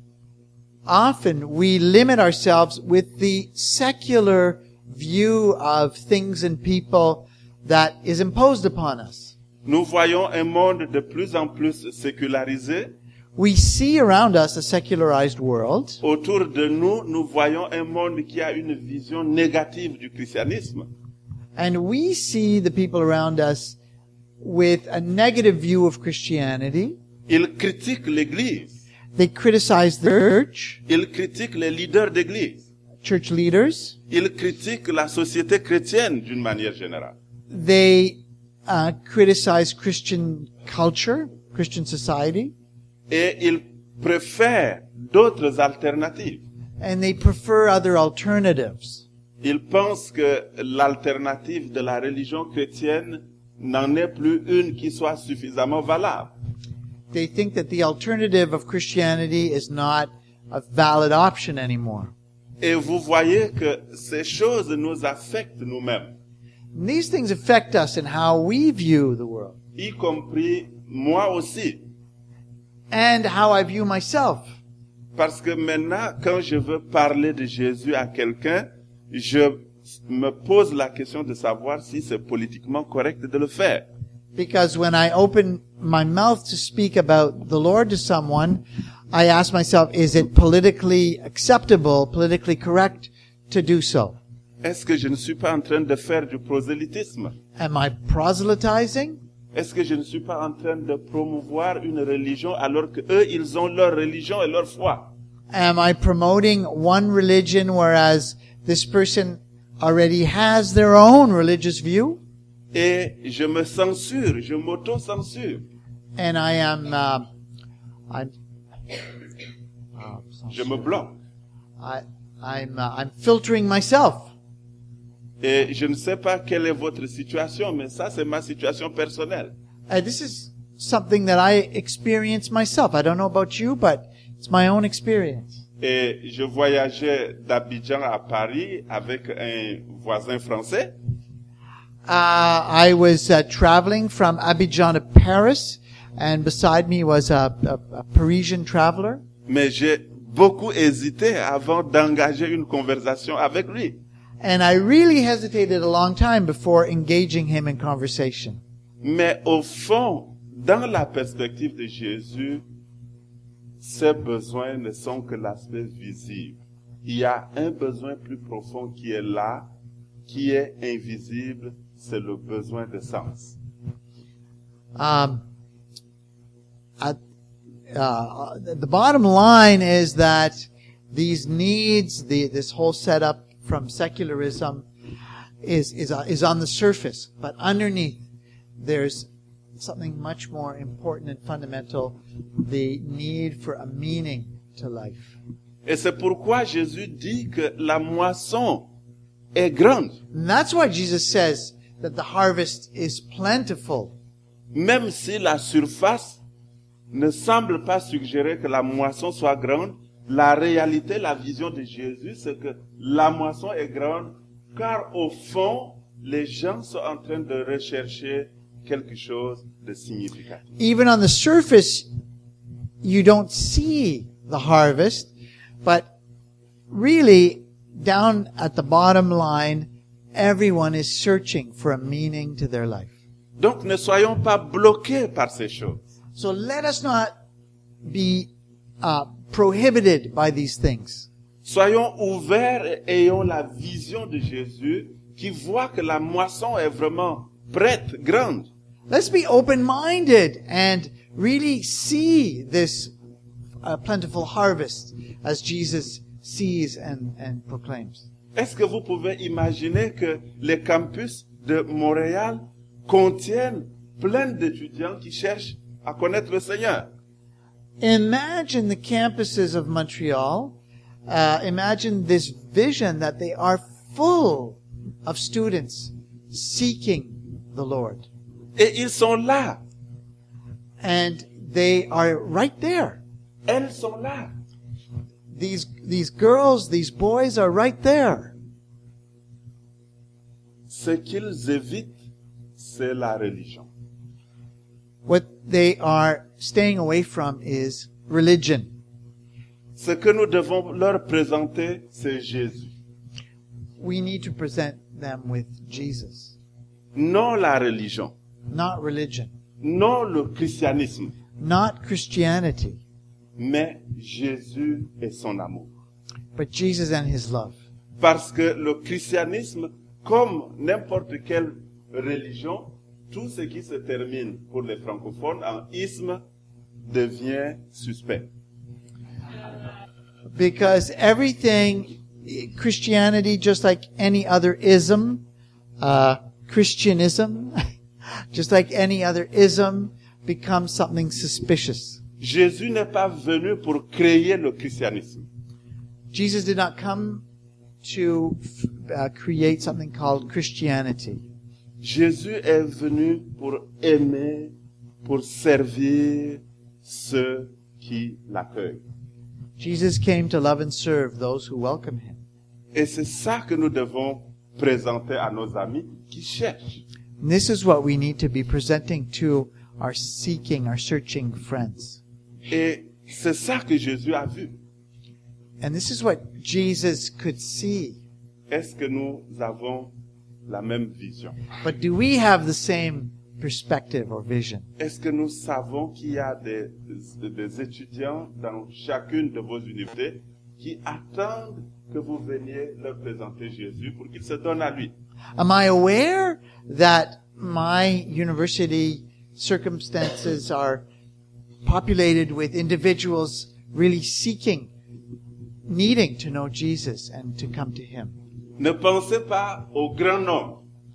Often we limit ourselves with the secular view of things and people that is imposed upon us. Nous voyons un monde de plus en plus sécularisé. We see around us a secularized world. Autour de nous, nous voyons un monde qui a une vision négative du christianisme. And we see the people around us with a negative view of Christianity. Ils critiquent l'Église. They criticize the church, Ils critiquent les leaders d'Église. church leaders. Ils critiquent la société chrétienne d'une manière générale. They uh, criticize Christian culture, Christian society, Et ils préfèrent d'autres alternatives. and they prefer other alternatives. Ils pensent que l'alternative de la religion chrétienne n'en est plus une qui soit suffisamment valable. They think that the alternative of Christianity is not a valid option anymore. Et vous voyez que ces choses nous affectent nous-mêmes, And these things affect us in how we view the world y compris moi aussi. and how I view myself. Parce que maintenant, quand je veux parler de Jésus à quelqu'un, je me pose la question de savoir si c'est politiquement correct de le faire. Because when I open my mouth to speak about the Lord to someone, I ask myself, is it politically acceptable, politically correct to do so? Est-ce que je ne suis pas en train de faire du prosélytisme? Am I proselytizing? Est-ce que je ne suis pas en train de promouvoir une religion alors que eux, ils ont leur religion et leur foi? Am I promoting one religion whereas this person already has their own religious view? Et je me censure, je m'auto-censure. And I am, uh, I'm, uh, Je me bloque. I, I'm, uh, I'm filtering myself. Et je ne sais pas quelle est votre situation, mais ça, c'est ma situation personnelle. Uh, this is something that I experience myself. I don't know about you, but it's my own experience. Et je voyageais d'Abidjan à Paris avec un voisin français. Uh, I was uh, traveling from Abidjan to Paris, and beside me was a, a, a Parisian traveler. Mais j'ai beaucoup hésité avant d'engager une conversation avec lui. And I really hesitated a long time before engaging him in conversation. Mais au fond, dans la perspective de Jésus, ses besoins ne sont que l'aspect visible. Il y a un besoin plus profond qui est là, qui est invisible, c'est le besoin de sens. Um, at, uh, the bottom line is that these needs, the, this whole setup from secularism is, is, uh, is on the surface. But underneath, there's something much more important and fundamental, the need for a meaning to life. Et c'est pourquoi Jésus dit que la moisson est grande. And that's why Jesus says that the harvest is plentiful. Même si la surface ne semble pas suggérer que la moisson soit grande, la réalité, la vision de Jésus, c'est que la moisson est grande, car au fond, les gens sont en train de rechercher quelque chose de significatif. Even on the surface, you don't see the harvest, but really, down at the bottom line, everyone is searching for a meaning to their life. Donc ne soyons pas bloqués par ces choses. So let us not be uh, prohibited by these things. Soyons ouverts et ayons la vision de Jésus qui voit que la moisson est vraiment prête, grande. Let's be open-minded and really see this uh, plentiful harvest as Jesus sees and, and proclaims. Est-ce que vous pouvez imaginer que les campus de Montréal contiennent plein d'étudiants qui cherchent à connaître le Seigneur? Imagine the campuses of Montreal. Uh, imagine this vision that they are full of students seeking the Lord. Et ils sont là. And they are right there. Elles sont là. These, these girls, these boys are right there. Ce qu'ils évitent, c'est la religion. What they are staying away from is religion. Ce que nous devons leur présenter, c'est Jésus. We need to present them with Jesus, Non la religion, not religion, non le christianisme, not Christianity, mais Jésus et son amour. but Jesus and His love. Parce que le christianisme, comme n'importe quelle religion, tout ce qui se termine pour les francophones en isme devient suspect. Because everything, Christianity, just like any other ism, uh, Christianism, just like any other ism, becomes something suspicious. Jésus n'est pas venu pour créer le christianisme. Jesus did not come to uh, create something called Christianity. Jésus est venu pour aimer, pour servir ceux qui l'accueillent. Jesus came to love and serve those who welcome Him. Et c'est ça que nous devons présenter à nos amis qui cherchent. And this is what we need to be presenting to our seeking, our searching friends. Et c'est ça que Jésus a vu. And this is what Jesus could see. Est-ce que nous avons la même vision? But do we have the same perspective or vision? Est-ce que nous savons qu'il y a des, des, des étudiants dans chacune de vos universités qui attendent que vous veniez leur présenter Jésus pour qu'ils se donnent à lui? Am I aware that my university circumstances are populated with individuals really seeking, needing to know Jesus and to come to Him? Ne pensez pas au grand nombre.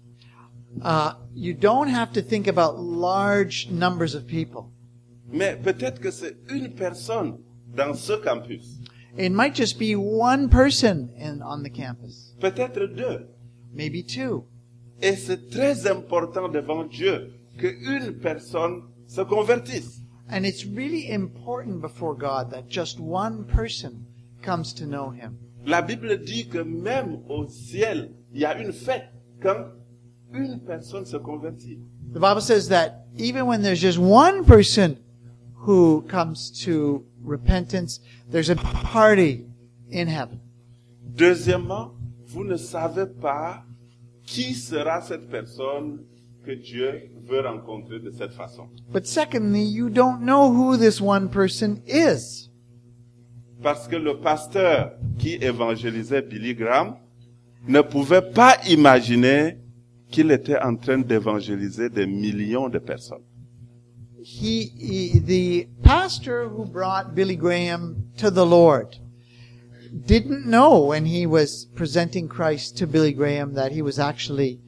Uh, you don't have to think about large numbers of people. Mais peut-être que c'est une personne dans ce campus. It might just be one person in, on the campus, Peut-être deux. maybe two. Et c'est très important devant Dieu qu'une personne se convertisse. And it's really important before God that just one person comes to know Him. La Bible dit que même au ciel, il y a une fête quand une personne se convertit. The Bible says that even when there's just one person who comes to repentance, there's a party in heaven. Deuxièmement, vous ne savez pas qui sera cette personne que Dieu veut rencontrer de cette façon. But secondly, you don't know who this one person is. Parce que le pasteur qui évangélisait Billy Graham ne pouvait pas imaginer qu'il était en train d'évangéliser des millions de personnes. He, he, the pastor who brought Billy Graham to the Lord didn't know when he was presenting Christ to Billy Graham that he was actually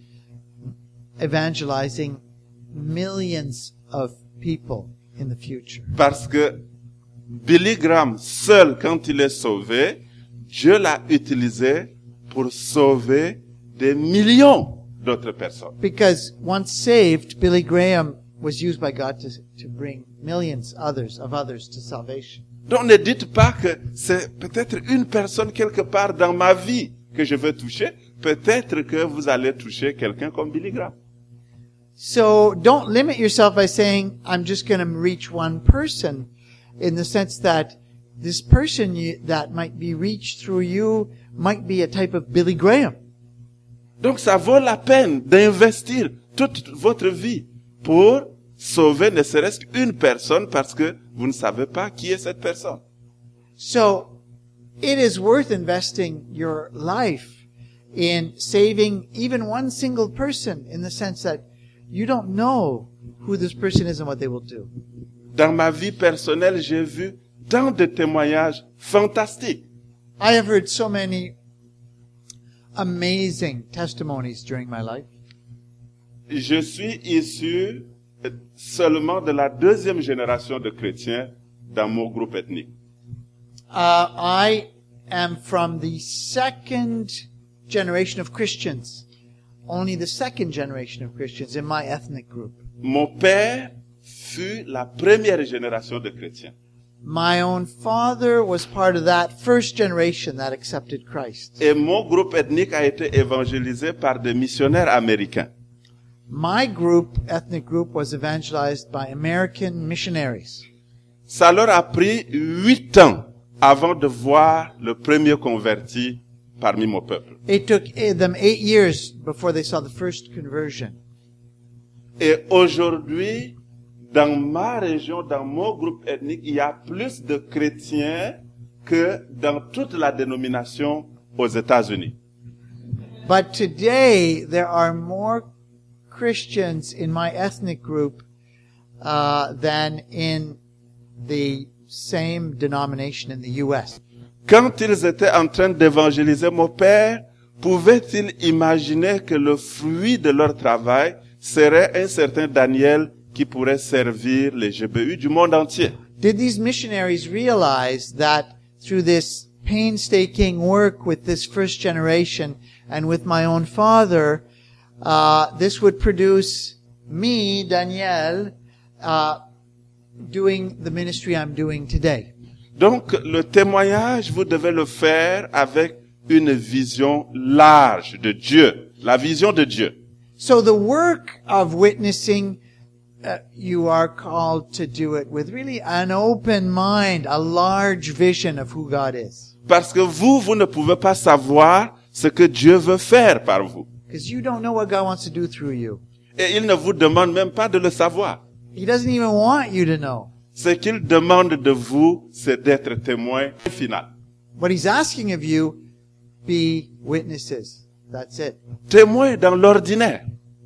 evangelizing millions of people in the future. Parce que Billy Graham, seul, quand il est sauvé, Dieu l'a utilisé pour sauver des millions d'autres personnes. Because once saved, Billy Graham was used by God to, to bring millions others of others to salvation. Donc ne dites pas que c'est peut-être une personne quelque part dans ma vie que je veux toucher. Peut-être que vous allez toucher quelqu'un comme Billy Graham. So don't limit yourself by saying, I'm just going to reach one person, in the sense that this person you, that might be reached through you might be a type of Billy Graham. Donc ça vaut la peine d'investir toute votre vie pour sauver ne serait-ce qu'une personne parce que vous ne savez pas qui est cette personne. So it is worth investing your life in saving even one single person, in the sense that you don't know who this person is and what they will do. Dans ma vie personnelle, j'ai vu tant de témoignages fantastiques. I have heard so many amazing testimonies during my life. Je suis issu seulement de la deuxième génération de chrétiens dans mon groupe ethnique. Uh, I am from the second generation of Christians. Only the second generation of Christians in my ethnic group. Mon père fut la première génération de chrétiens. My own father was part of that first generation that accepted Christ. Et mon groupe ethnique a été évangélisé par des missionnaires américains. my group, ethnic group, was evangelized by American missionaries. Ça leur a pris huit ans avant de voir le premier converti parmi mon peuple. It took them eight years before they saw the first conversion. Et aujourd'hui, dans ma région, dans mon groupe ethnique, il y a plus de chrétiens que dans toute la dénomination aux États-Unis. But today, there are more Christians in my ethnic group uh, than in the same denomination in the U S. Quand ils étaient en train d'évangéliser mon père, pouvaient-ils imaginer que le fruit de leur travail serait un certain Daniel qui pourrait servir les G B U du monde entier? Did these missionaries realize that through this painstaking work with this first generation and with my own father, uh, this would produce me, Daniel, uh, doing the ministry I'm doing today? Donc, le témoignage, vous devez le faire avec une vision large de Dieu, la vision de Dieu. So the work of witnessing, uh, you are called to do it with really an open mind, a large vision of who God is. Parce que vous, vous ne pouvez pas savoir ce que Dieu veut faire par vous. Because you don't know what God wants to do through you. Et il ne vous demande même pas de le savoir. He doesn't even want you to know. Ce qu'il demande de vous, c'est d'être témoin final. What He's asking of you, be witnesses. That's it. Témoin dans l'ordinaire.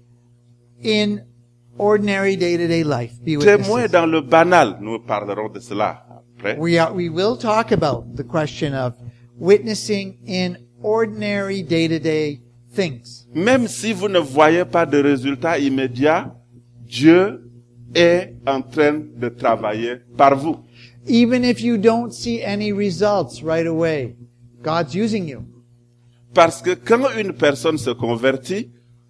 In ordinary day-to-day life, be Témoin witnesses. dans le banal. Nous parlerons de cela après. We are, we will talk about the question of witnessing in ordinary day-to-day things. Même si vous ne voyez pas de résultats immédiats, Dieu est en train de travailler par vous. Even if you don't see any results right away, God's using you. Parce que quand une personne se convertit,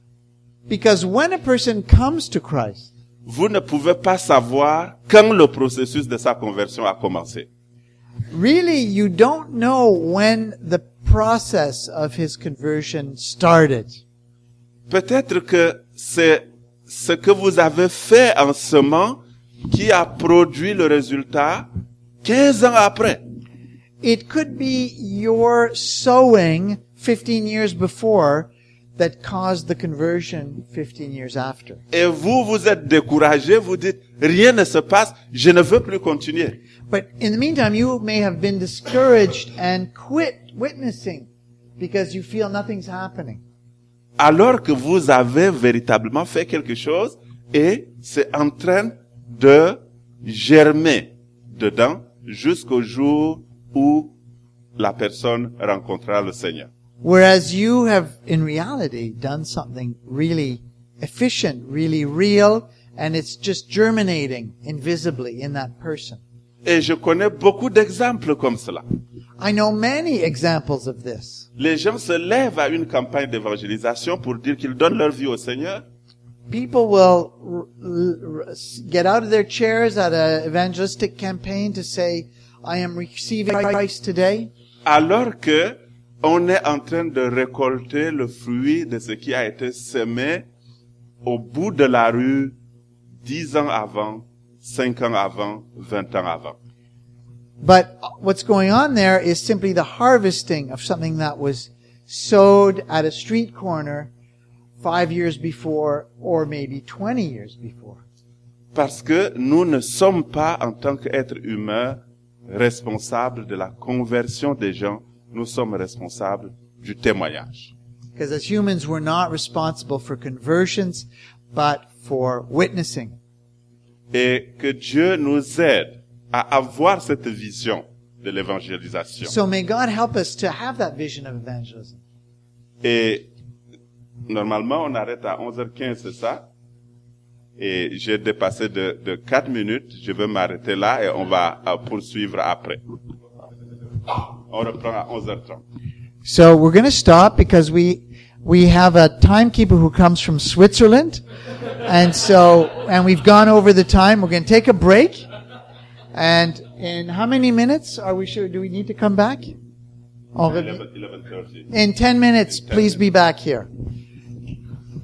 Because when a person comes to Christ, vous ne pouvez pas savoir quand le processus de sa conversion a commencé. really you don't know when the process of his conversion started. Peut-être que c'est ce que vous avez fait en semant qui a produit le résultat quinze ans après. It could be your sowing fifteen years before that caused the conversion fifteen years after. Et vous, vous êtes découragé, vous dites, rien ne se passe, je ne veux plus continuer. But in the meantime, you may have been discouraged and quit witnessing because you feel nothing's happening. Alors que vous avez véritablement fait quelque chose et c'est en train de germer dedans jusqu'au jour où la personne rencontrera le Seigneur. Whereas you have, in reality, done something really efficient, really real, and it's just germinating invisibly in that person. Et je connais beaucoup d'exemples comme cela. I know many examples of this. Les gens se lèvent à une campagne d'évangélisation pour dire qu'ils donnent leur vie au Seigneur. People will r- r- get out of their chairs at an evangelistic campaign to say, I am receiving Christ today. Alors que on est en train de récolter le fruit de ce qui a été semé au bout de la rue dix ans avant, cinq ans avant, vingt ans avant. But what's going on there is simply the harvesting of something that was sowed at a street corner five years before or maybe twenty years before. Parce que nous ne sommes pas, en tant qu'êtres humains, responsables de la conversion des gens. Nous sommes responsables du témoignage. Because as humans, we're not responsible for conversions, but for witnessing. Et que Dieu nous aide à avoir cette vision de l'évangélisation. So may God help us to have that vision of evangelism. Et normalement, on arrête à onze heures quinze, c'est ça? Et j'ai dépassé de, de quatre minutes. Je vais m'arrêter là et on va euh, poursuivre après. On reprend à onze heures trente. So we're going to stop because we we have a timekeeper who comes from Switzerland, and so and we've gone over the time. We're going to take a break, and in how many minutes are we sure? Do we need to come back? Oh, eleven thirty. in ten minutes, please be back here.